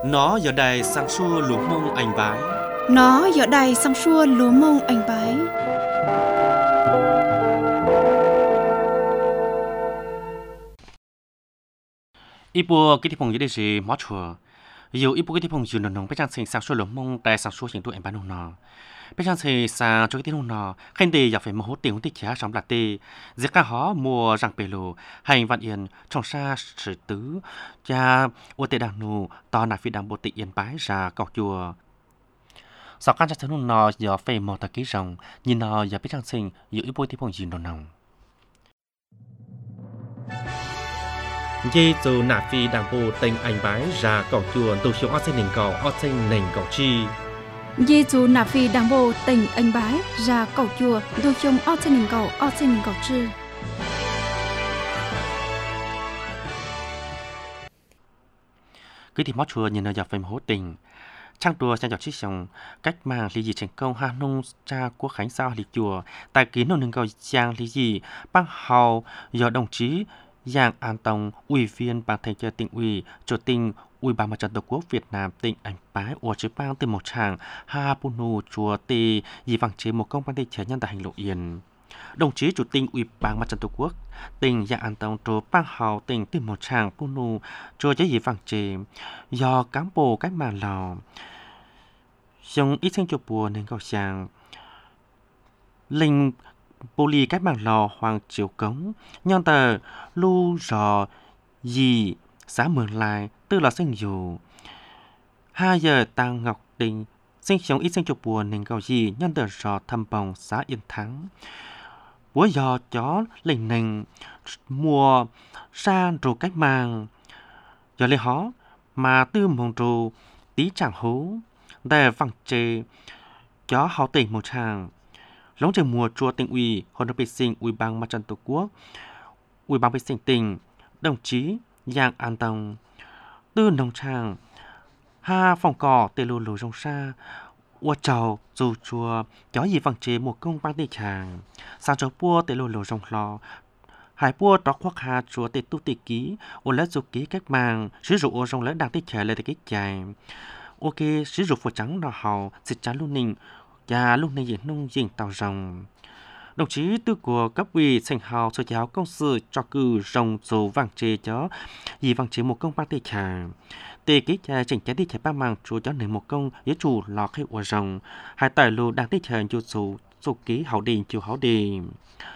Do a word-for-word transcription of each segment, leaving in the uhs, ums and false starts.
Nó giờ đây sang xua lúa mông anh bái. Nó giờ đây sang xua lúa mông anh bái. Ít bùa cái thì phong dưới đây gì mót chùa. Dù ít bùa cái thì phong dưới nồng nồng bây giờ sinh sang xua lúa mông tại sang xua hiện tụ anh bán nồng nọ. Bây giờ sinh sang cho cái tiếng nồng nọ khen đề giờ phải một hốt tiền hốt tích giá sống là tê. Giết cá hó mua răng bể lù hành vạn yên trong xa sử tứ. Cha ô tê đàng nụ to nạp phi đàng bộ tị yên bái ra cọc chùa. Sau căn chắc nồng nọ giờ phải một tờ ký rồng nhìn nọ giờ bây giờ sinh dù ít bùa thì phong dưới nồng nồng. Dê dù nạp phi đàng bộ tình anh bái ra cọc chùa tổ xuống ớt xanh nền cầu ớt xanh nền cầu chi. Dê dù nạp phi đàng bộ tình anh bái ra cầu chùa tổ xuống ớt xanh nền cầu ớt xanh nền cầu chi. Cứ thì mót chùa nhìn ở dọc phim hố tình. Trang đùa sang dọc chiếc sông cách mạng lý dị thành công hà nông cha quốc khánh sao lý chùa tại kiến nông nâng cầu giang lý dị bang hào do đồng chí Giang An Tông, ủy viên ban thường trực tỉnh ủy, chủ tịch Ủy ban Mặt trận Tổ quốc Việt Nam tỉnh Anh Bái, ở chế bang từ một tràng Ha Punu chùa Tì, dì vang chế một công ban thị nhân tại hành lộ yên. Đồng chí chủ tịch Ủy ban Mặt trận Tổ quốc tỉnh Giang An Tông chùa bang hào tỉnh từ một tràng Punu chùa chế dì vang chế do cán bộ cách mạng Lào. Trong ít sinh chùa bùa nên cầu giang linh bồ lì cách mạng Lò Hoàng Chiếu Cống nhon tờ lưu rò dì xã Mường Lai tư là sinh dù hai giờ tăng Ngọc Đình sinh sống ít sinh chụp buồn nên cầu gì nhon tờ rò thầm bồng xã Yên Thắng búa giò chó lình nình mùa sang rù cách mạng giờ lấy hó mà tư mồng rù tí chẳng hú để vẳng chê chó háo tỉnh một chàng lóng trời mùa chùa tỉnh ủy hội đồng vệ sinh Ủy ban Mặt trận Tổ quốc Ủy ban vệ sinh tỉnh đồng chí Giang An Tông tư nông tràng ha phòng cỏ tê lù lù rong xa ua trầu dù chùa chó gì vàng chế một công ban tê tràng sao chó bua tê lù lù rong lò hải bua đó khoác hà chùa tê tu tê ký ua lết dù ký cách mạng sử dụng ua rong lết đang tê trẻ lên tê ký chạy ok sử dụng phổ trắng đỏ hào xịt trắng luôn nình và lúc này diễn nông diễn tàu rồng đồng chí tư của cấp ủy thành hào sở giáo công sự cho cử rồng số vàng chế chó gì vàng chế một công ba tê trà tê ký trà chỉnh trái đi trái ba màng chúa cho nền một công với chủ lò khai của rồng hai tài lô đang tê trà chủ số số ký hậu đình chiều hậu đình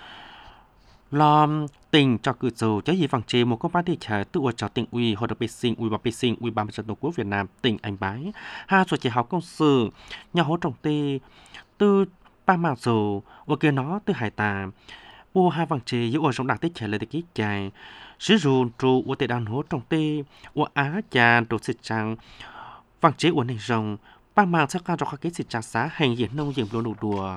lo tình cho cử số cho gì vàng chế một công ba tê trà tự ở cho tỉnh ủy hội đồng vệ sinh ủy ban vệ sinh ủy ban mặt trận tổ quốc Việt Nam tỉnh Anh Bái hai sở giáo công sự nhà hỗ trồng tê từ ba mảng dù ở kia nó từ hải tà bùa hai vàng chế giữa ở trong đặc tích trẻ lời ký dài sử dụng trụ ở tệ đàn hố trong tê ở á trà đồ xịt trắng vàng chế ở nền rồng ba mảng sẽ cao cho các cái xịt trắng xá hành diễn nông diễn đồ đùa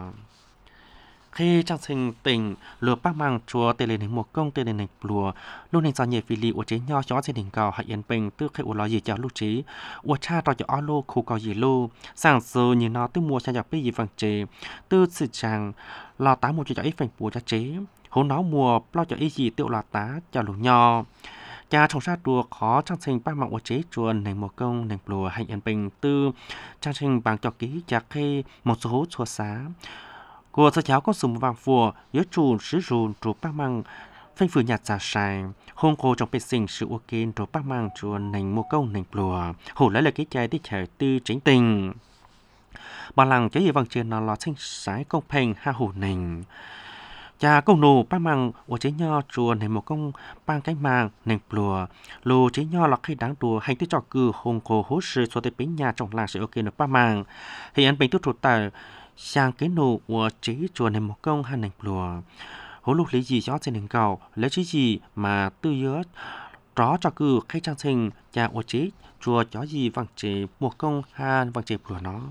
khi trang sinh tỉnh lừa bác mang chùa tê lên một công tê lên lùa lúc này do nhẹ phi li của chế nho chó gia đình cầu hãy yên bình tư khi của lo gì cho lúc trí của cha đòi cho alo khu cầu gì lu sáng giờ như nó tư mua cha nhập bây gì vàng chế tư sự chàng lo tá một cho ít phành bùa cho chế hố nó mua lo cho ít gì tiêu lo tá cho lù nho cha trong sát đùa khó trang sinh bác mạng của chế chùa nền một công nền lùa hãy yên bình tư trang sinh bằng cho ký chặt khi một số hố chùa xá của sở giáo có súng vàng phùa yếu chủ sử dụng trụ bác mang phanh phử nhạt giả sài hôn cô trong bê sinh sự ô kên trụ bác mang chùa nành một câu nành lùa hổ lấy là cái chai tích trẻ tư chính tình bà làng chế gì vàng trên nó lọt xanh sái công phanh ha hổ nành cha công nô bác mang ở chế nho chùa nành một công bang cái mang nành lùa lù chế nho là khi đáng đùa hành tích trò cư hôn cô hốt sự số tế bính nhà trong làng sự ô kên được bác mang thì anh bình tốt trụ tài sang cái nụ của chế chùa này một công hai nành lùa hố lục lấy gì cho trên nền cầu lấy chứ gì mà tư nhớ đó cho cư khách trang sinh cha của chế chùa chó gì vàng chế một công hai vàng chế lùa nó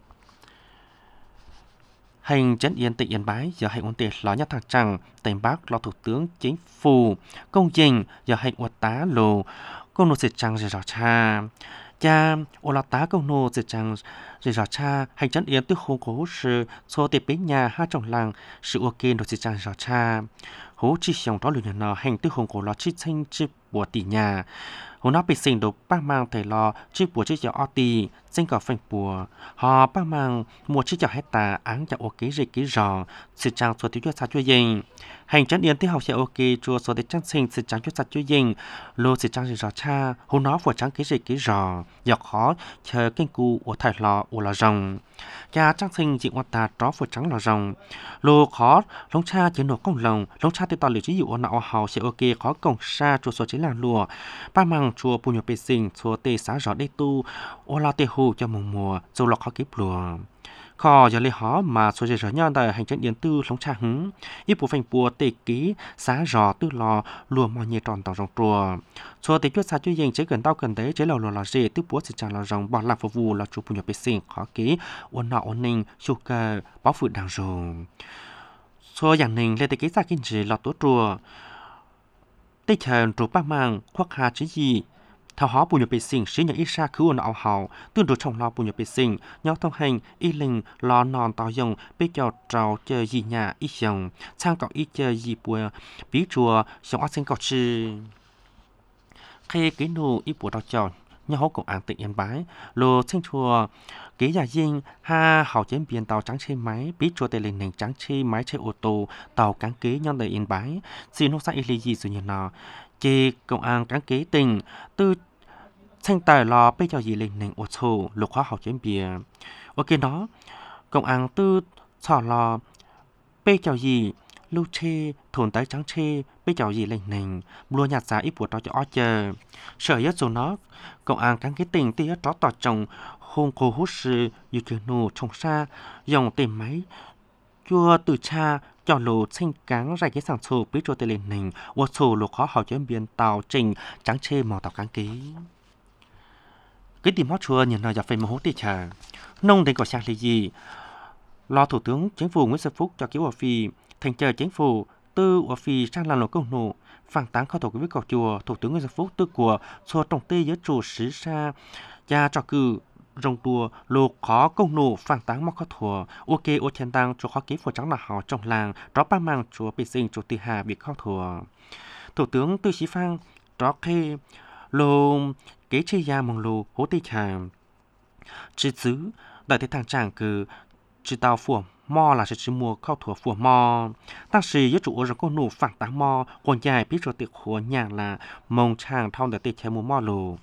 hành chấn yên tỉnh Yên Bái giờ hành ổn tệ lo nhất thằng chẳng tỉnh Bắc lo thủ tướng chính phủ công trình giờ hành ổn tá lù công nô sẽ chẳng gì rõ cha cha ô la tá công nô sẽ chẳng rồi rõ cha hành chấn yến tức hôn cố sự số tiệp bến nhà hai trong làng sự ok đồ sẽ chẳng rõ cha hố chi xong đó lừa nó hành tức hôn cố lo chi xanh chi của tỷ nhà hồ nó bị sinh đồ bác mang thể lo chiếc bùa chiếc giỏ oti sinh cỏ phanh bùa họ bác mang một chiếc giỏ hecta áng cho ok gì ký rò sự trang số tiêu cho sao cho dinh hành chân điền tiêu học sẽ ok chùa số để trang sinh sự trang cho sao cho dinh lô sự trang gì rò cha hồ nó vừa trang ký gì ký rò giọt khó chờ kinh cu của thải lò của lò rồng cha trang sinh chị quan ta đó vừa trắng lò rồng lô khó lông cha chỉ nổ công lồng lông cha tiêu tao lựa chỉ dụ nào hào sẽ ok khó cổng xa chùa số chỉ là lùa ba mang chùa bùn nhọ bê sinh chùa tê xá rõ đê tu ô la tê hù cho mùa mùa dù lọc khó kiếp lùa khó giờ lấy họ mà số giờ nhau đời hành trình điện tư lông cha hứng ít bộ phanh bùa tê ký xá rõ tư lò lùa mò nhẹ tròn tàu rồng chùa chùa tê chút xa chú dành chế gần tao gần đấy chế lầu lò lò dê tư búa sẽ chẳng lò rồng bỏ làm phục vụ là chùa bùn nhọ bê sinh khó ký ôn nọ ôn ninh chu cơ báo phụ đàng rồng số dạng ninh lên tê ký xa kinh chỉ lọt tố chùa tê chờ rủ ba mang khoác hà chứ gì thảo hóa bùn nhọ bê sinh sĩ nhà ít xa cứ ôn ảo hào tương đối trong lo bùn nhọ bê sinh nhau thông hành y linh lo non tao dòng bê cho trào chờ gì nhà ít dòng sang cọ ít chờ gì bùa bí chùa dòng ác sinh cọ chư khi cái nụ ít bùa đào chọn nhau hốt cộng án tự yên bái lô sinh chùa kế nhà dinh ha hào chém biển tàu trắng trên máy bí chùa tề linh nền trắng trên máy chơi ô tô tàu cán kế nhau đời yên bái xin hốt xa y lý gì rồi như nào chê công an cán kế tình tư thanh tài lò bây giờ gì lên nền ô tô lục hóa hào chém biển ok đó công an tư xỏ lò bây giờ gì lưu chê thôn tới trắng chê bây giờ gì lên nền mua nhạt giá ít bùa đó cho ó chờ sở nhất dù nó công an cán kế tình tía đó tỏ chồng hôn cô hút sư như kiểu nụ trồng xa dòng tìm máy chua từ cha cho lô sinh cáng rải cái sản xuất biết cho tên lên nền ô tô lục khó hào chém biển tàu trình trắng chê màu tàu cán kế cái tìm hót chua nhìn nào giờ phải một hốt tì trà nông đến có sang là gì lo thủ tướng chính phủ Nguyễn Xuân Phúc cho cứu ở phi thành chờ chính phủ tư ở phi sang làm lộ công nụ phản tán khâu tổ với cầu chùa thủ tướng Nguyễn Xuân Phúc tư của số trọng tê giới chủ sứ xa gia cho cử rồng tua lô khó công nụ phản tán mắc khó thua ok ô thiên tăng cho khó ký phổ trắng là họ trong làng đó ba mang chúa bị sinh chủ tì hà bị khó thua thủ tướng tư sĩ phang đó khi lô kế chi gia mong lô hố tì trà chỉ xứ đại thế thằng chàng cứ chỉ tao phù mò là sẽ chỉ mua khâu thua phù mò ta sĩ giới chủ rồi công nụ phản tán mò còn dài biết rồi tiệc của nhà là mong chàng thong để tiệc chơi mua mò lô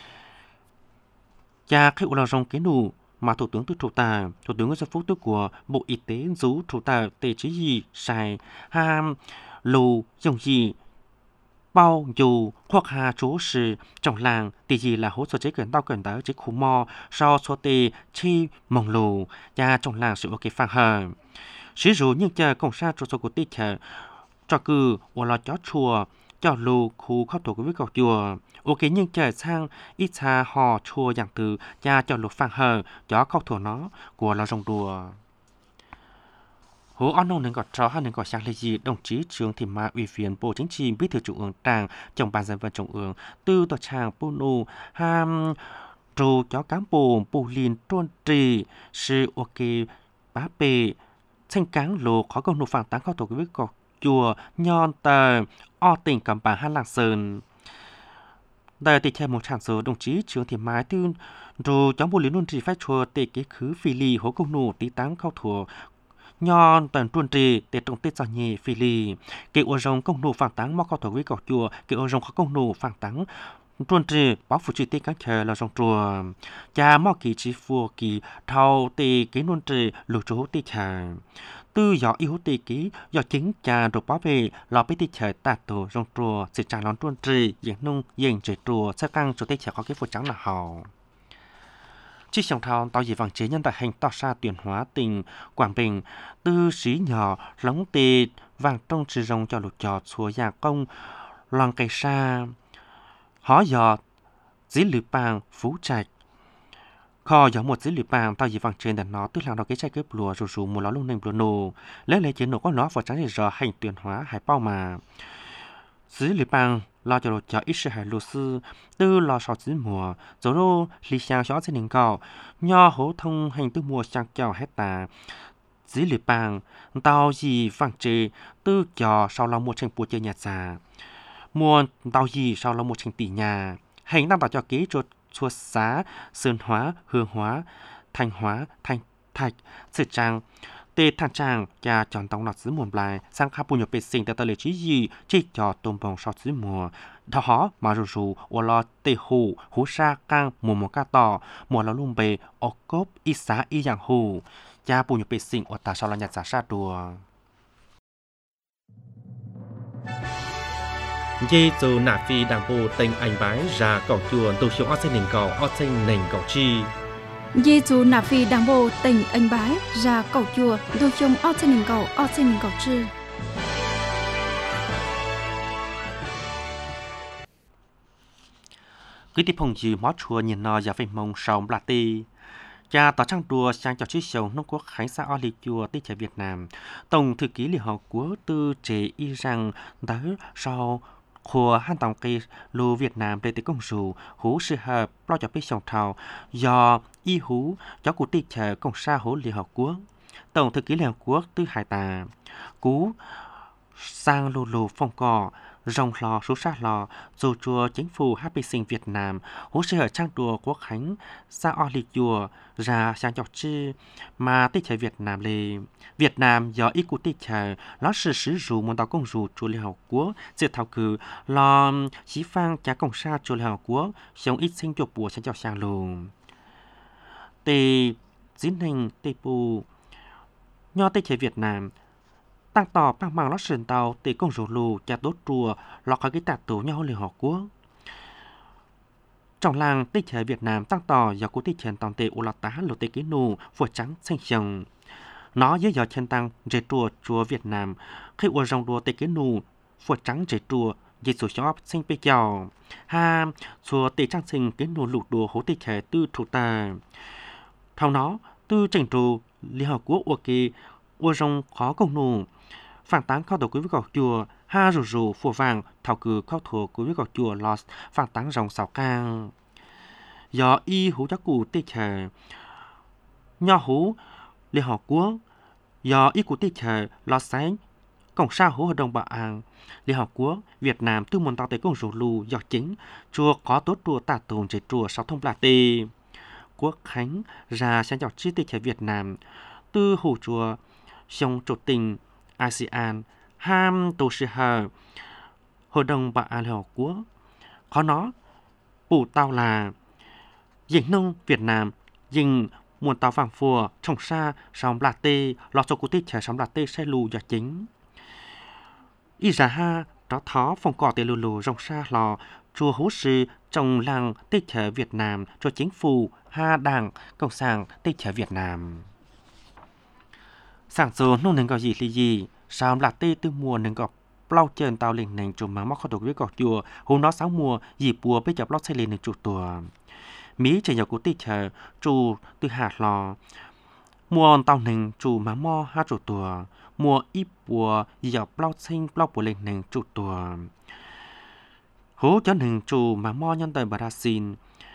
cha khi là rong cái nụ mà thủ tướng tư chủ tà thủ tướng Nguyễn Xuân Phúc tư của bộ y tế rú chủ tà tề chỉ gì xài ham lù dùng gì bao dù hoặc hà chú sự trong làng thì gì là hỗ trợ chế gần tao gần tới chế khu mò so số tề chi mong lù cha trong làng sự ok phang hờ sử dụng những chờ công sa cho số của tê chờ cho cử hoặc là chó chùa cho lù khu khâu thủ với cầu chùa ok nhưng trời sang ít xa hò chua dạng từ cha cho lục phang hờ cho khâu thủ nó của là rồng đùa hồ on nông nên có cho hai nên có sang lệ gì đồng chí Trương Thị Mai ủy viên bộ chính trị bí thư trung ương đảng trong ban dân vận trung ương tư tổ tràng Puno ham trù cho cán bộ bù liên tuân trì sự ok bá bề thanh cáng lô khó công nụ phản tán khâu thủ với cầu chùa nhon tờ o tỉnh Cẩm Bàng Hà Lạng Sơn đại tịch theo một tràng số đồng chí Trương Thị Mai tư rồi cháu bộ liên luân trì phái chùa tề kế khứ phi lì hố công nụ tí táng khâu thủ nhon tần tuân trì tề trong tết giò nhẹ phi lì kêu ô rồng công nụ phản táng mò khâu thủ với cầu chùa kêu ô rồng khó công nụ phản táng tuân trì báo phụ trì tê các chờ là rồng chùa cha mò kỳ chi phù kỳ thâu tề kế luân trì lục chỗ tê chờ tư gió yếu tê ký do chính cha được bảo vệ lò bê tê chờ tạt tổ rong chùa sự trả lón tuân trì diễn nung diễn trời chùa sẽ căng chủ tê chờ có cái phụ trắng là hào chiếc sòng thao tàu dị vàng chế nhân tại hành tàu xa tuyển hóa tỉnh Quảng Bình tư sĩ nhỏ lóng tê vàng trong trì rong cho lục trò xua nhà công lòng cây xa hó giò dĩ lử bàng phú trạch kho giống một dữ liệu bảng tao dị vàng trên đàn nó tức là nó cái trái cướp lùa rủ rủ một ló lung nền nổ lấy lấy chiến nổ có nó vào trắng giờ hành tuyển hóa hải bao mà dữ liệu bảng lo cho cho ít sự hải lô sư tư lo sáu dữ mùa rồi lô lý sang xóa trên đỉnh cầu nho hố thông hành tư mùa sang chào hết tà dữ liệu bảng tao dị vàng chế tư cho sau lo một tranh bùa chơi nhà già mua tao dị sau lo một tranh tỷ nhà hình đang tạo cho ký cho chùa xá sơn hóa hương hóa thanh hóa thanh thạch sự trang tê thang trang cha chọn tông lọt dưới muôn bài sang khắp bùn nhập bê sinh tại tờ lệ trí gì chỉ cho tôm bông sọt dưới mùa đó họ mà rù rù ô lo tê hù hú sa cang mùa mùa ca tỏ mùa lo lung bê ô cốp y xá y dạng hù cha bùn nhập bê sinh ô tà sau là nhặt giả sa đùa dây dù nạ phi đảng bộ tỉnh anh bái ra cổng chùa tổ chức ớt xanh nền cầu ớt xanh nền cầu chi Dì chú nạp phi đảng bộ tỉnh Anh Bái ra cầu chùa đôi chung ớt trên nền cầu ớt trên nền cầu chư. Cứ tiếp phong dư mót chùa nhìn nó giả về mông sòng bạc tì. Cha tỏ trang đùa sang cho chiếc sầu nông quốc khánh xã Oli chùa tích trẻ Việt Nam. Tổng thư ký liên hợp quốc tư chế y rằng đã sau của han tổng kỳ lưu Việt Nam để tới công dù hú sự hợp lo cho biết sòng thảo do y hú cho cụ tích trẻ công xã hú liên hợp quốc. Tổng thư ký liên hợp quốc tư hải tà cú sang lù lù phong cỏ rồng lò số sát lò dù chùa chính phủ Happy Sinh Việt Nam hỗ trợ trang đùa quốc khánh xã o lịch chùa ra sang chọc chi mà tích trẻ Việt Nam lề Việt Nam do ít cụ tích trẻ nó sự sử dụng một tàu công dù chùa Liên Hợp Quốc sự thảo cử lo chí phang trả công sa chùa Liên Hợp Quốc sống ít sinh chùa bùa sang chọc sang lù tề dính hình tề bù nho tích trẻ Việt Nam tăng tỏ bằng mạng lót sườn tàu để công rủ lù chả đốt chùa lọt khỏi cái tạc tù nhau Liên Hợp Quốc. Trong làng tích trẻ Việt Nam tăng tỏ do cụ tích trẻ tổng tệ u lọt tá lô tê ký nù phùa trắng xanh chồng. Nó dưới gió chân tăng dễ chùa chùa Việt Nam khi ua rong đùa tê ký nù phùa trắng dễ chùa dễ sổ xóp xanh bê chào. Ha chùa tê trăng xinh ký nù lụt đùa hố tích trẻ tư thủ tà. Thao nó tư trình trù Liên Hợp Quốc ua kì ua rong khó công nù. Phản tán khao đầu quý vị gọc chùa ha rù rù phùa vàng thảo cử khao thùa quý vị gọc chùa lọt phản tán rồng xào cang do y hú chắc cụ tích trẻ nho hú Liên Hợp Quốc do y cụ tích trẻ lọt sáng cổng sa hú hợp đồng bảo an Liên Hợp Quốc Việt Nam tư môn tàu tới công rủ lù do chính chùa có tốt chùa tả tồn chế chùa sáu thông bạc tê Quốc Khánh ra sang chọc chi tích trẻ Việt Nam tư hủ chùa sông trột tình a sê an ham tổ sư hờ hội đồng bảo an Liên Hợp Quốc có nó bù tao là dình nông Việt Nam dình muôn tàu vàng phùa trồng xa sóng bạc tê lọt cho cụ tích trẻ sóng bạc tê xe lù do chính y giả ha đó thó phong cỏ tê lù lù rồng xa lò chùa hú sư trong làng tích trẻ Việt Nam cho chính phủ ha đảng cộng sản tích trẻ Việt Nam sáng sớm nông nền gọi gì thì gì sao là tê từ mùa nền gọi bao trơn tàu lên nền chùm mà mắc khó được với gọt chùa hôm đó sáu mùa dịp bùa bây giờ bao xe lên nền chủ tùa Mỹ chỉ nhỏ của tê chờ chủ từ hạt lò mùa tàu nền chủ mà mò hát chủ tùa mùa ít bùa giờ bao xanh bao bùa lên nền chủ tùa hố cho nền chủ mà mò nhân tại Brazil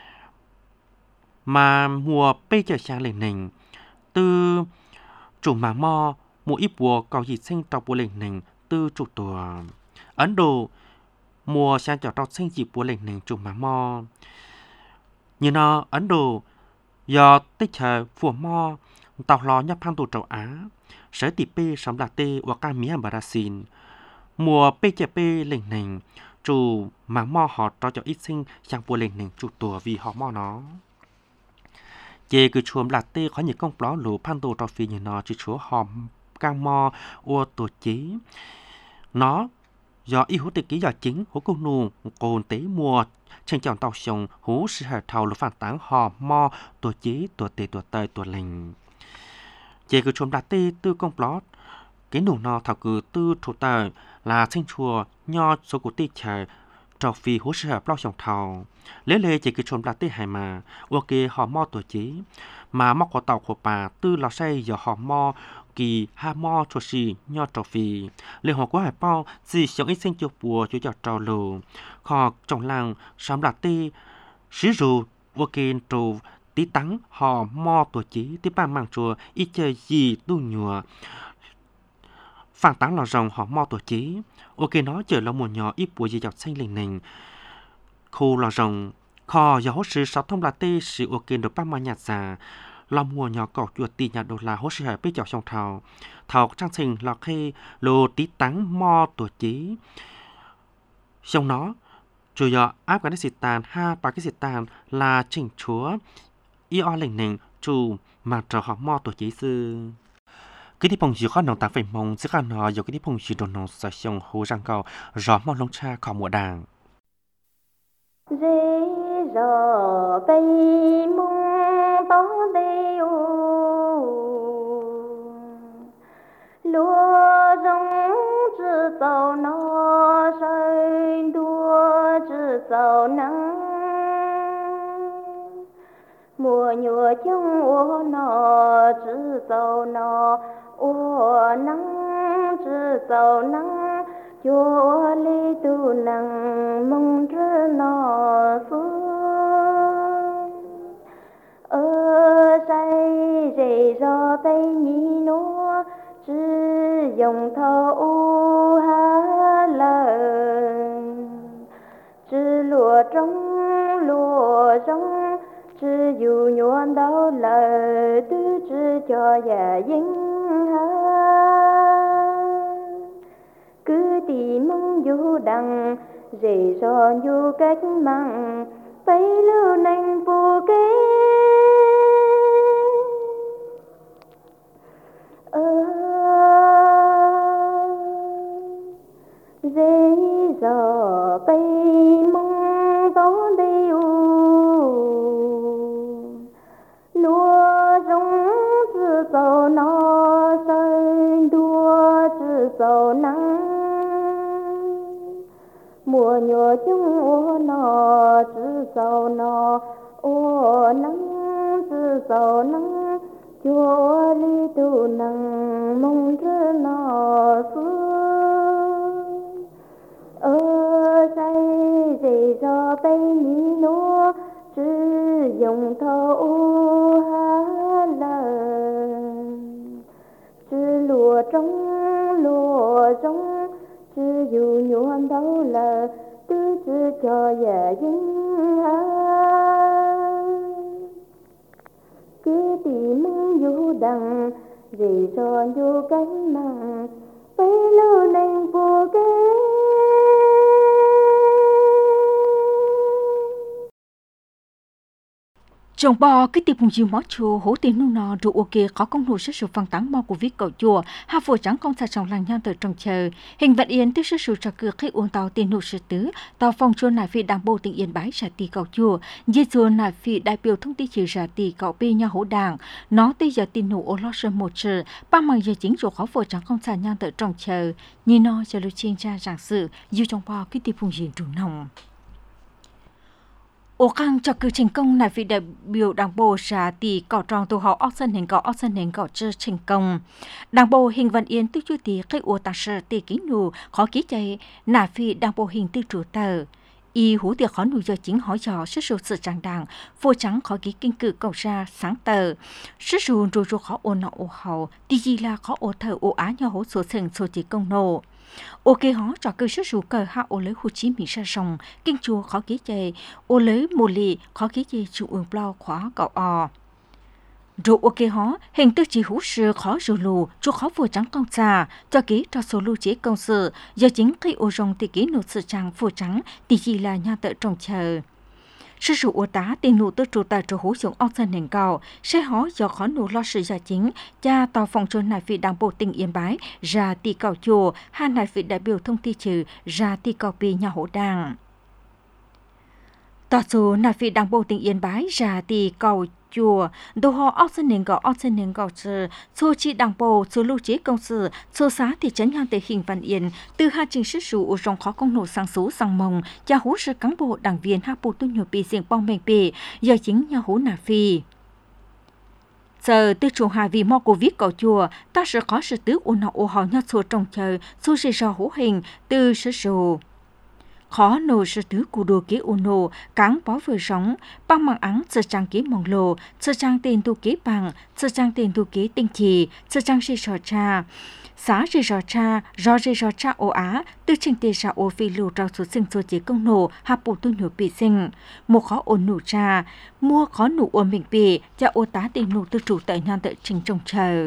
mà mùa bây giờ sang lên nền từ chủ mà mò mùa ít bùa cầu gì sinh tàu bùa lên nền từ chủ tùa Ấn Độ mùa sang cho tàu sinh dịp bùa lên nền chủ mà mò như nó Ấn Độ do tích chờ phùa mò tàu lò nhập hàng tù châu Á sở tỷ pê sống lạc tê và ca mía Brazil mùa pê chè pê lên nền chủ mà mò họ cho cho ít sinh sang bùa lên nền chủ tùa vì họ mò nó Chê cứ chuông lạc tê có những công bó lũ phan tù trò phi như nó chỉ chúa hòm càng mò ua tổ chí. Nó do y hú tê ký do chính hú công nụ cồn tế mùa trên chọn tàu sông hú sư hải thầu lũ phản táng hò mò tổ chí tổ tê tổ tơi tổ lình. Chê cứ chuông lạc tê tư công bó cái nụ nó thảo cử tư thủ tờ là sinh chùa nho số của tê trời trò phi hú sư hải bao sông thầu. Lấy lê chỉ cái chôn là tê hải mà ok họ mò tổ chí mà móc của tàu của bà tư là say giờ họ mò kỳ ha mò cho xì nho trò phi lấy họ của hải bao gì sống ít sinh chụp bùa cho trò lù họ trong làng sắm là tê sử dụng ok trù tí tắng họ mò tổ chí tí ba mang chùa ít chơi gì tu nhùa phản tán là rồng họ mò tổ chí ok nó chờ là một nhỏ ít bùa gì dọc xanh lình nình khu là rồng khó giờ hỗ sự sáu thông là tê sự ok được ba mươi nhạt già lo mua nhỏ cỏ chuột tỷ nhà đô la hỗ sự hải biết chọc trong thảo thảo trang trình là khi lô tí tắng mo tổ chí trong nó chủ yếu Afghanistan ha Pakistan là chỉnh chúa yêu lệnh nền chủ mà trở họ mo tổ chí sư cáiที่ผมชื่อข้อหนองตาไฟมงซึ่งข้านอยกที่ผมชื่อโดนนองสายงหูจังเก่ารอมอลงชาขอหมวด่าง dễ dò bay mong to đây ô lúa rong chữ giàu nó rơi đua chữ giàu nắng mùa nhựa chung ô nó chữ giàu nó ô nắng chữ giàu nắng chúa lý tu nắng mong rơ nó xuống ở say dậy do bay nhí nó chỉ dùng thâu u ha lời chỉ lúa trong lúa trong chỉ dù nhuận đâu lời tư chỉ cho nhà dính ha cứ tìm mong du đằng dễ dò du cách mạng bay lưu nành vô kế ơ dễ dò bay mong gió đây u lúa giống chữ giàu nó rơi đua chữ giàu nắng mùa nhựa chung ô nó chữ giàu nó ô nắng chữ giàu nắng chúa lý tu nắng mong rơ nó xuống ở say dậy do bay nhí nó chỉ dùng thâu ha lời chỉ lúa trong lúa trong chỉ dù nhuận đâu là tư chỉ cho nhà dính ha cứ tìm mong du đằng vì cho du cánh mạng bay lưu nành vô kế Chồng bò cái tiệp hùng chiều mó chùa hố tiền nô nọ rượu ok có công nụ sức sự phân tán mò của viết cầu chùa hà phổ trắng công sa trong làng nhang từ trong chờ hình vật yên tức sức sự trà cửa khi uốn tàu tiền nụ sự tứ tàu phòng chùa nải phi đảng bộ tỉnh yên bái trả tỷ cầu chùa dây chùa nải phi đại biểu thông tin chỉ trả tỷ cầu bê nhà hố đảng nó tây giờ tiền nụ ô lo sơn một sự ba mằng giờ chính rượu khó phổ trắng công sa nhang từ trong chờ như nó cho lưu chiên tra giảng sự dù trong bò cái tiệp hùng chiều đủ nồng ô khang cho cứ thành công này vì đại biểu đảng bộ xã tỷ cỏ tròn tổ họ Oxen hình cỏ Oxen hình cỏ chưa thành công đảng bộ hình văn yên tư chú tỷ cái ô tạc sở tỷ kính nụ khó ký chạy nà phi đảng bộ hình tư chủ tờ y hú tiệc khó nụ giờ chính hỏi dò sức sụt sự tràng đảng vô trắng khó ký kinh cử cầu ra sáng tờ sức sụt rồi rồi khó ô nọ ô hậu tỷ gì là khó ô thờ ô á nhau hố số sừng số tỷ công nổ ok họ cho cơ sức sụt cờ hạ ô lấy Hồ Chí Minh ra sông kinh chùa khó ký chạy ô lấy mùa lì khó ký chạy chủ ương plau khóa cậu o rồi ok họ hình tư chỉ hú sư khó rồi lù chú khó vừa trắng công xa cho ký cho số lưu chế công sự giờ chính khi ô rồng thì ký nụ sự trắng vừa trắng thì chỉ là nhà tự trồng chờ sư sự ô tá tiền nụ tư trụ tại chỗ hú xuống Oxen nền cầu sẽ họ do khó nụ lo sự giả chính cha tàu phòng trốn này vị đảng bộ tỉnh Yên Bái ra tỷ cầu chùa hai này vị đại biểu thông tin trừ ra tỷ cầu bì nhà hổ đảng tòa số này vị đảng bộ tỉnh Yên Bái ra tỷ cầu chùa đồ họ Oxen nền cầu Oxen nền cầu trừ số chi đảng bộ số lưu chế công sự số xá thị trấn nhang tề hình văn yên từ hai trình sức sụ ở trong khó công nổ sang số sang mông cha hú sự cán bộ đảng viên hạ bộ tu nhiều bì riêng bong bèn bì giờ chính nhà hú nà phi giờ từ chủ hà vì mò của viết cầu chùa ta sẽ có sự tứ u nọ u họ nhát số trong chờ số sẽ do hú hình từ sức sụ khó nổ sự tứ của đồ kế u nổ cán bó vừa sống băng bằng áng sơ trang kế mong lồ sơ trang tên tu kế bằng sơ trang tên tu kế tinh trì sơ trang sĩ sò cha xã rì rò cha rò rì rò cha ô á tư trình tê sa ô phi lưu trao số sinh số chế công nổ hạ bù tu nhổ bị sinh mua khó ổn nụ cha mua khó nụ ổn mình bị cha ô tá tìm nụ tư chủ tại nhan tự trình trông chờ.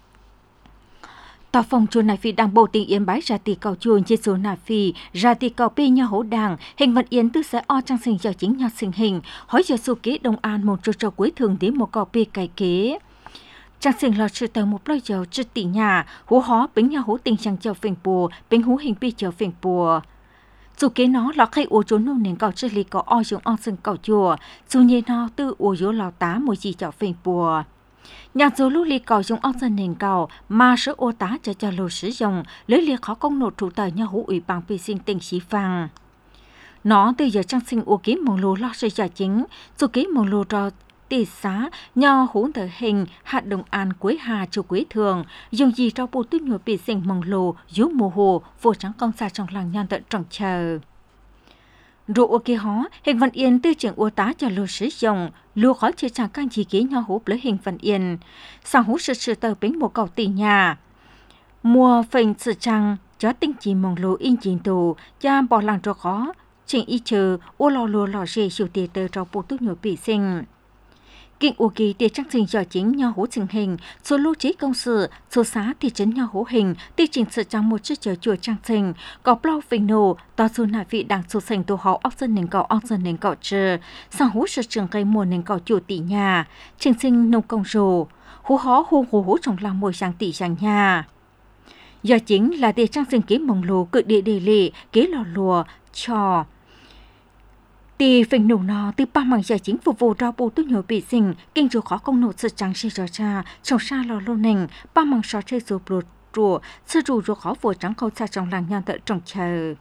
Tòa phòng chùa Nại Phi đang bầu tình yên bái ra tỷ cầu chuồng trên số Nại Phi ra tỷ cầu pi nhà hố đảng hình vận yến tư sẽ o trang sinh cho chính nhà sinh hình hỏi giờ su kế Đông An một trò trò cuối thường đến một cầu pi cải kế. Trang sinh là sự tờ một lời dầu trừ tỷ nhà hố hó bính nhà hố tình chẳng chờ phình bùa bính hố hình pi chờ phình bùa. Dù kế nó là khai ổ trốn nô nền cầu trừ lý có o dùng o sinh cầu chùa dù như nó tư ổ dỗ lào tá mùi gì chờ phình bùa. Nhà dù lúc lý cầu dùng ốc dân nền cầu mà sự ô tá cho cho lô sử dụng lấy liệt khó công nộ trụ tờ nhà hữu ủy bằng bì sinh tình xí phàng. Nó từ giờ trang sinh ô ký mong lô lo sự giả chính, dù ký mong lô cho tỷ xá nhau hữu tờ hình hạt đồng an cuối hà chủ cuối thường, dùng gì cho bộ tuyết nhồi bì sinh mong lô dũ mùa hồ vô trắng công xa trong làng nhan tận trọng chờ. Rồi ô kê hó, hình văn yên tư trưởng ô tá cho lô sử dụng, lô khó chưa chẳng căn chỉ ký nhau húp lấy hình văn yên. Sang hú sự sự tờ bánh một cầu tỷ nhà. Mùa phình sự trăng, cho tinh chỉ mong lô in chín tù, cha bỏ làng cho khó. Trình y chờ, ô lò lô lò rê siêu tì tờ cho bộ tốt nhồi bị sinh. Kinh ô kỳ tiết trang trình cho chính nhau hố trình hình, số lưu trí công sự, số xá thị trấn nhau hố hình, tiết trình sự trang một chiếc chờ chùa trang trình, có blau phình nổ, tòa số nại vị đảng số sành tổ hậu ốc dân nền cầu ốc dân nền cầu trừ, sang hố sự trường gây mùa nền cầu chùa tỷ nhà, trình sinh nông công rồ, hố hó hô hố hố trong làng mùi sáng tỷ sáng nhà. Do chính là tiết trang trình kế mông lô cự địa đề lệ, kế lò lùa, trò. Thì phình nổ nó từ ba mảng giải chính phục vụ cho bộ tốt nhồi bị sinh, kinh chủ khó công nổ sự trắng xe rõ cha, trong xa lò lô nành, ba mảng xóa chơi dù bột rùa, sự rù rùa khó vừa trắng khâu xa trong làng nhan tợ trọng chờ.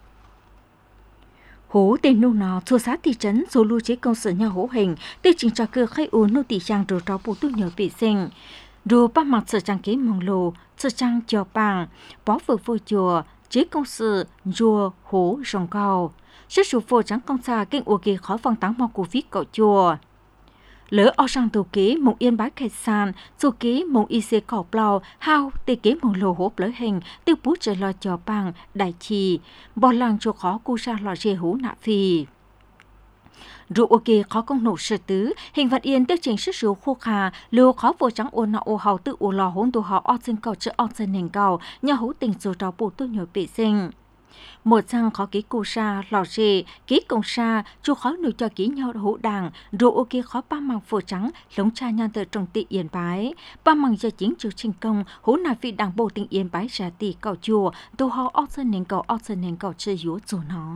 Hố tên nô nó, số xã thị trấn, số lưu chế công sự nhà hố hình, tiêu trình cho cơ khai uống nô tỷ trang rồi cho bộ tốt nhồi bị sinh. Rồi ba mảng sự trắng kế mong lô, sự trắng cho bằng, bó vừa vô chùa, chế công sự, rùa, hố, rồng cao. Sức chủ phổ trắng công xa kinh ua kỳ khó phong táng mong cổ phí cậu chùa. Lỡ o sang tù kế mong yên bái khai san, dù kế mong y xê cỏ blau, hao tê kế mong lô hốp lỡ hình, tiêu bút trở lo cho bằng, đại trì, bỏ làng cho khó cu sa lò dê hú nạ phì. Rượu ô kê khó công nổ sơ tứ, hình vật yên tiêu trình sức rượu khô khà, lưu khó vô trắng ô nọ ô hào tự ô lò hôn tù họ o sinh cầu chữ o sinh hình cầu, nhà hú tình dù trò bù tu nhồi bị sinh. Một sang khó ký cụ sa, lò rê, ký công sa, chú khó nụ cho ký nhau hữu đảng, rượu ô kê khó ba màng phổ trắng, lống cha nhan tờ trong tị yên bái. Ba màng do chính chủ trình công, hữu nà vị đảng bộ tỉnh yên bái ra tị cầu chùa, tô họ ốc dân nền cầu ốc dân nền cầu chơi dũ dù nó.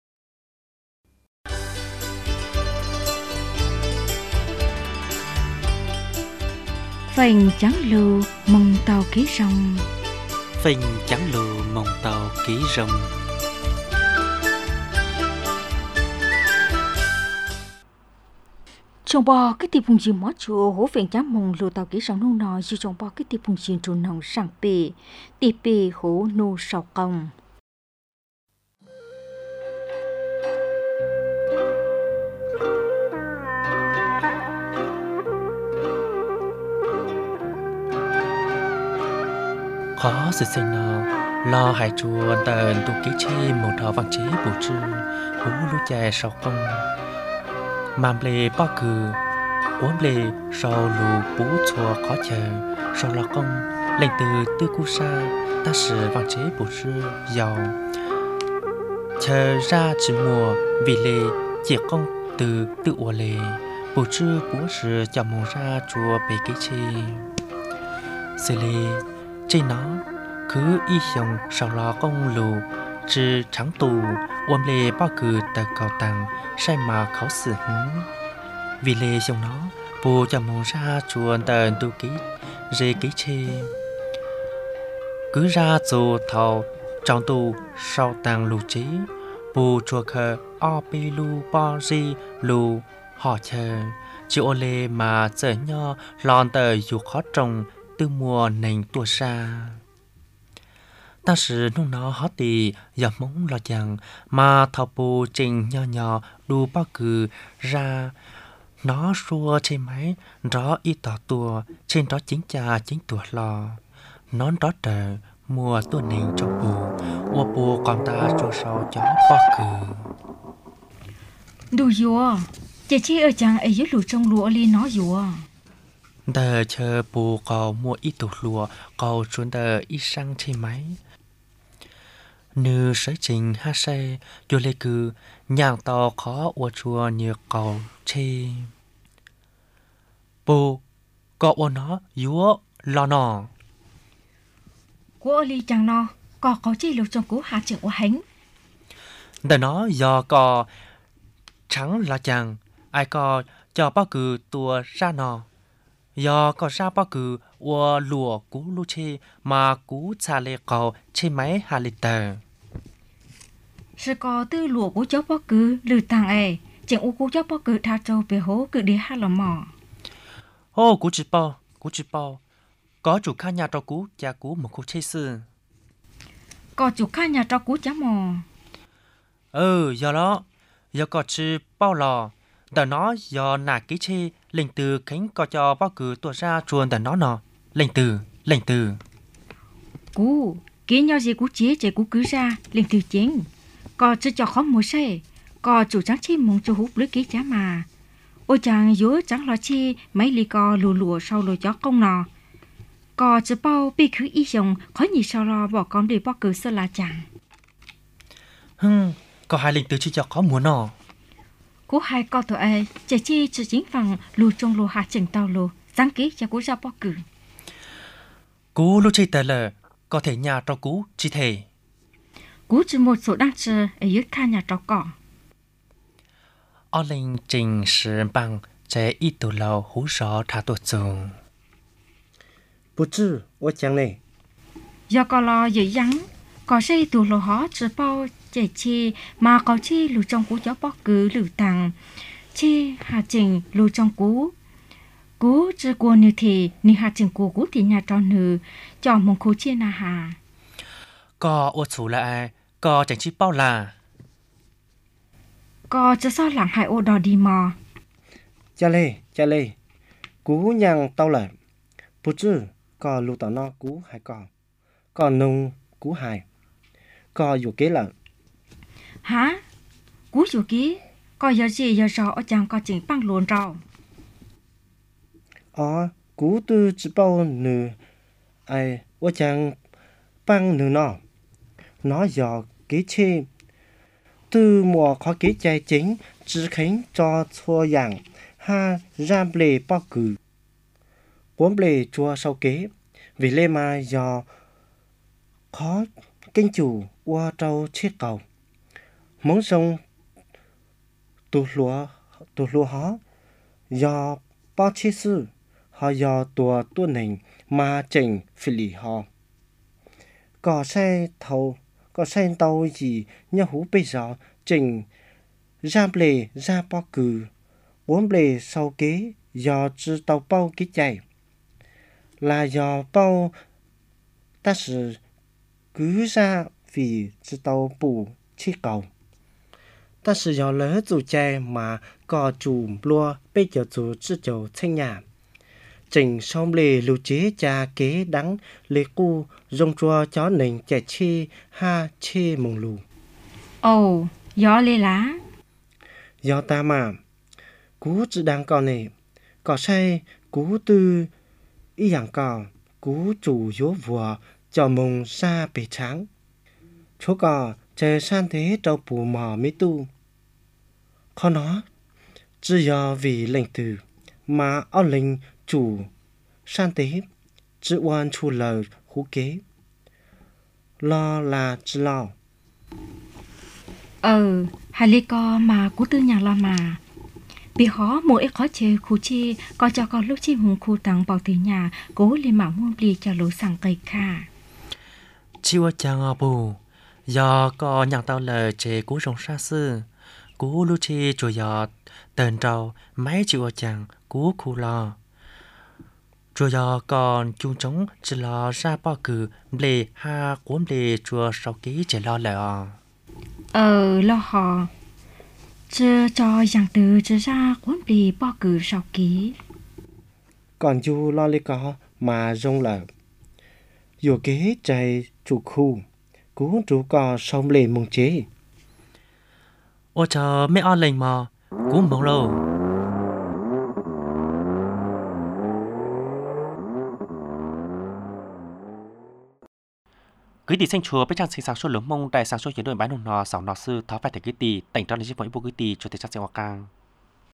Phành trắng lưu, mong tàu ký rong. Phình trắng lù mong tàu ký rồng. Trong bò cái tiệp phùng gì mót chùa hố phình trắng mong lù tàu ký rong nô nò dù trong bò cái tiệp phùng gì trù nòng sang bề tiệp bề hố nô sào công. Khó sự sinh nó lo hải chuồn tần tu ký chi một thọ văn chế bổ trư hú lú chè sau công màm lê bao cừ uống lê sau lù bú chùa khó chờ sau lo công lệnh từ tư cu sa ta sử văn chế bổ trư giàu chờ ra chỉ mùa vì lê chỉ công từ tự ủa lê bổ trư bú sử cho mùa ra chùa bề ký chi xử lý trên nó cứ y dòng sau lo công lù chứ trắng tù ôm lê bao cử tờ cầu tàng sai mà khó xử hứng vì lê dòng nó bù cho mong ra chuồn tờ tu ký dê ký chê cứ ra dù thầu trong tù sau tàng lù chế bù chùa khờ o bê lù bo di lù họ chờ chứ ô lê mà chờ nho lòn tờ dù khó trồng từ mùa nền tua xa. Ta sử nung nó hóa tì giờ mong lo chẳng mà thảo bù trình nhỏ nhỏ đu bao cử ra nó xua trên máy rõ y tỏ tua trên đó chính cha chính tuổi lo nón đó trời mùa tuần này cho bù ua bù còn ta cho sau chó bò cừ đủ dùa chị chi ở chàng ấy dưới lụt trong lúa li nó dùa đờ chờ bù có mua ít tủ lúa có chuẩn đờ ít sang trên máy nữ sấy trình ha xe cho lê cừ nhàng to khó ua chua như cầu chê bù có ua nó dúa lo nọ của li chàng nó có có chi lụt trong cú hạ trưởng của hắn đờ nó do có trắng là chàng ai có cho bao cừ tua ra nọ do có ra bao cừ ua lùa cú lu chê mà cú xa lê cầu trên máy hà lịch tờ sẽ có tư lụa của cháu bó cứ lử tàng ấy chẳng u của cháu bó cứ tha trâu về hố cứ đi hát là mỏ ô cú chỉ bao cú chỉ bao có chủ khá nhà cho cú cha cú một khu chê sư có chủ khá nhà cho cú cháu mỏ ừ do đó do có chỉ bao lò đờ nó do nà ký chê lệnh từ cánh có cho bao cử tuột ra chuồn đờ nó nọ lệnh từ lệnh từ cú ký nhau gì cú chế chế cú cứ ra liền từ chính có chỉ cho khó mua xe có chủ trắng chi mong cho hút lưới ký giá mà ôi chàng dối trắng lo chi mấy ly co lùa lùa sau lùa chó công nọ có chỉ bao bị khứ y dòng khó nhị sau lo bỏ con đi bao cử sơ là chàng hưng có hai lệnh từ chỉ cho khó mua nọ cú hai con tụi ấy chỉ chi chỉ chính phần lùa trong lùa hạ chừng tàu lùa sáng ký cho cú ra bao cử cú lúc chơi tờ lờ có thể nhà cho cú chỉ thể cú chỉ một số đang chờ ở dưới kha nhà trọ cỏ ở lệnh trình sử bằng chế ít tù lầu hú rõ thả tổ dùng 不知我讲嘞， do có lo dữ dắng có xây tù lò hó chỉ bao chỉ chi mà có chi lù trong cú chó bó cứ lù tàng chi hạ trình lù trong cú cú chỉ của như thì ni hạ trình của cú thì nhà trọ nữ cho một khu chia na hà có ô chủ là ai có chẳng chỉ bao là có chỉ sao lặng hai ô đò đi mò 家嘞家嘞，姑娘到了，不知个路到那姑还个，个弄姑还，个有几了， hả cú chủ ký có giờ gì giờ rõ ở chàng có chỉnh băng luôn rồi 哦，姑都只包女，哎，我讲帮女呢，nó giờ kỹ chi từ mùa khó kỹ chạy chính chỉ khánh cho xua dạng ha ra bề bao cử cuốn bề chua sau kế vì lê mà giờ khó kinh chủ qua trâu chiếc cầu muốn sông tụ lúa tụ lúa hó giờ bao chi sư họ giờ tua tuôn hình mà chỉnh phi lì họ có xe thầu có xe tàu gì như hú bây giờ chỉnh ra bề ra bao cử bốn bề sau kế do chỉ tàu bao ký chạy là do bao ta sử cứ ra vì chỉ tàu bù chi cầu ta sử do lỡ chủ chạy mà có chủ lúa bây giờ chủ chỉ chủ thanh nhà chỉnh xong lề lưu chế cha kế đắng lê cu rong chua chó nền chạy chi ha chi mông lù ồ gió lê lá do ta mà cú chỉ đang còn này có say cú tư ý dạng cò cú chủ yếu vừa cho mông xa bể trắng chỗ cò chơi san thế trâu bù mò mấy tu khó nó chỉ do vì lệnh từ mà ở lệnh chủ san tế chỉ quan chu lời hú kế lo là chỉ lo ờ hai lê co mà cú tư nhà lo mà bị khó mỗi khó chơi khu chi có cho con lúc chi hùng khu tặng bảo từ nhà cố lên mạng mua bì cho lũ sẵn cây kha chiêu chàng ở bù do có nhạc tao lời chế cú rong xa sư cú lu chi chùa giọt tờn trâu mấy chiêu chàng cú khu lo chùa giọt còn chung trống chỉ lo ra bao cử lề ha cuốn lề chùa sau ký chỉ lo lợ ờ lo họ chưa cho dạng từ chưa ra cuốn bì bao cử sau ký còn du lo lê có mà rong lợ dù kế chạy chủ khu cú chủ cò sông lề mông chế ô chờ mẹ on lệnh mà cú mong lâu quý tỷ sinh chúa bên trang sinh sáng số lớn mông đại sáng số chiến đội bán đồng nò sáu nò sư tháo phải thể quý tỷ tỉnh trong lịch sử bộ quý tỷ chủ tịch trang sinh hoa cang